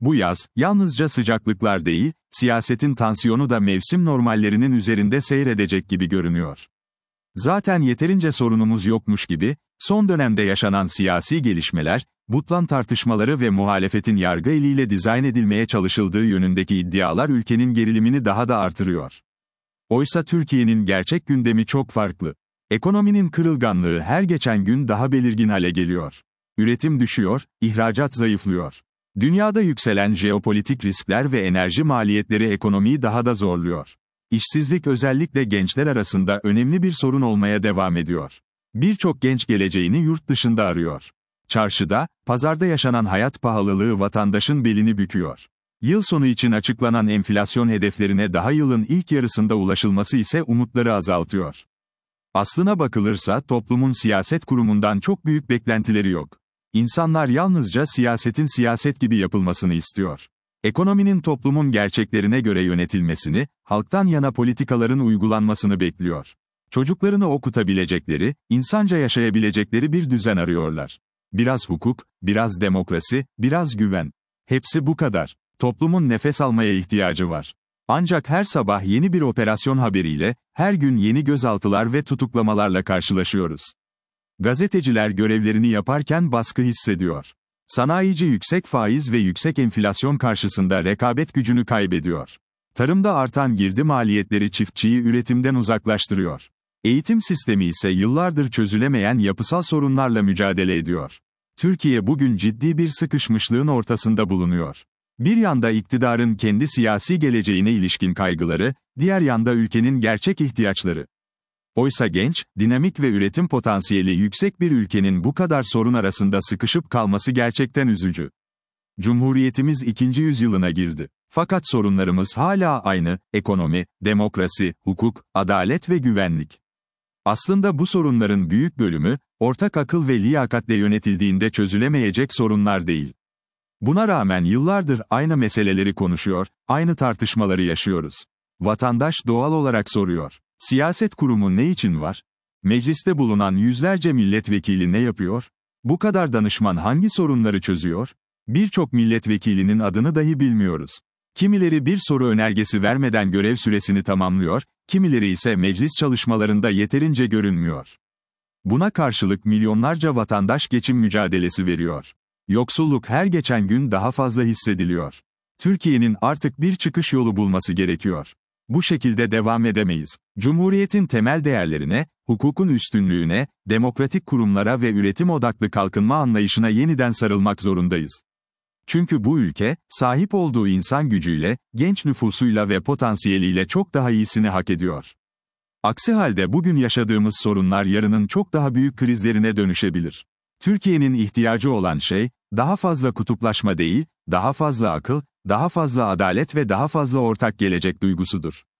Bu yaz, yalnızca sıcaklıklar değil, siyasetin tansiyonu da mevsim normallerinin üzerinde seyredecek gibi görünüyor. Zaten yeterince sorunumuz yokmuş gibi, son dönemde yaşanan siyasi gelişmeler, butlan tartışmaları ve muhalefetin yargı eliyle dizayn edilmeye çalışıldığı yönündeki iddialar ülkenin gerilimini daha da artırıyor. Oysa Türkiye'nin gerçek gündemi çok farklı. Ekonominin kırılganlığı her geçen gün daha belirgin hale geliyor. Üretim düşüyor, ihracat zayıflıyor. Dünyada yükselen jeopolitik riskler ve enerji maliyetleri ekonomiyi daha da zorluyor. İşsizlik özellikle gençler arasında önemli bir sorun olmaya devam ediyor. Birçok genç geleceğini yurt dışında arıyor. Çarşıda, pazarda yaşanan hayat pahalılığı vatandaşın belini büküyor. Yıl sonu için açıklanan enflasyon hedeflerine daha yılın ilk yarısında ulaşılması ise umutları azaltıyor. Aslına bakılırsa toplumun siyaset kurumundan çok büyük beklentileri yok. İnsanlar yalnızca siyasetin siyaset gibi yapılmasını istiyor. Ekonominin toplumun gerçeklerine göre yönetilmesini, halktan yana politikaların uygulanmasını bekliyor. Çocuklarını okutabilecekleri, insanca yaşayabilecekleri bir düzen arıyorlar. Biraz hukuk, biraz demokrasi, biraz güven. Hepsi bu kadar. Toplumun nefes almaya ihtiyacı var. Ancak her sabah yeni bir operasyon haberiyle, her gün yeni gözaltılar ve tutuklamalarla karşılaşıyoruz. Gazeteciler görevlerini yaparken baskı hissediyor. Sanayici yüksek faiz ve yüksek enflasyon karşısında rekabet gücünü kaybediyor. Tarımda artan girdi maliyetleri çiftçiyi üretimden uzaklaştırıyor. Eğitim sistemi ise yıllardır çözülemeyen yapısal sorunlarla mücadele ediyor. Türkiye bugün ciddi bir sıkışmışlığın ortasında bulunuyor. Bir yanda iktidarın kendi siyasi geleceğine ilişkin kaygıları, diğer yanda ülkenin gerçek ihtiyaçları. Oysa genç, dinamik ve üretim potansiyeli yüksek bir ülkenin bu kadar sorun arasında sıkışıp kalması gerçekten üzücü. Cumhuriyetimiz 2. yüzyılına girdi. Fakat sorunlarımız hala aynı: ekonomi, demokrasi, hukuk, adalet ve güvenlik. Aslında bu sorunların büyük bölümü, ortak akıl ve liyakatle yönetildiğinde çözülemeyecek sorunlar değil. Buna rağmen yıllardır aynı meseleleri konuşuyor, aynı tartışmaları yaşıyoruz. Vatandaş doğal olarak soruyor: siyaset kurumu ne için var? Mecliste bulunan yüzlerce milletvekili ne yapıyor? Bu kadar danışman hangi sorunları çözüyor? Birçok milletvekilinin adını dahi bilmiyoruz. Kimileri bir soru önergesi vermeden görev süresini tamamlıyor, kimileri ise meclis çalışmalarında yeterince görünmüyor. Buna karşılık milyonlarca vatandaş geçim mücadelesi veriyor. Yoksulluk her geçen gün daha fazla hissediliyor. Türkiye'nin artık bir çıkış yolu bulması gerekiyor. Bu şekilde devam edemeyiz. Cumhuriyetin temel değerlerine, hukukun üstünlüğüne, demokratik kurumlara ve üretim odaklı kalkınma anlayışına yeniden sarılmak zorundayız. Çünkü bu ülke, sahip olduğu insan gücüyle, genç nüfusuyla ve potansiyeliyle çok daha iyisini hak ediyor. Aksi halde bugün yaşadığımız sorunlar yarının çok daha büyük krizlerine dönüşebilir. Türkiye'nin ihtiyacı olan şey, daha fazla kutuplaşma değil, daha fazla akıl, daha fazla adalet ve daha fazla ortak gelecek duygusudur.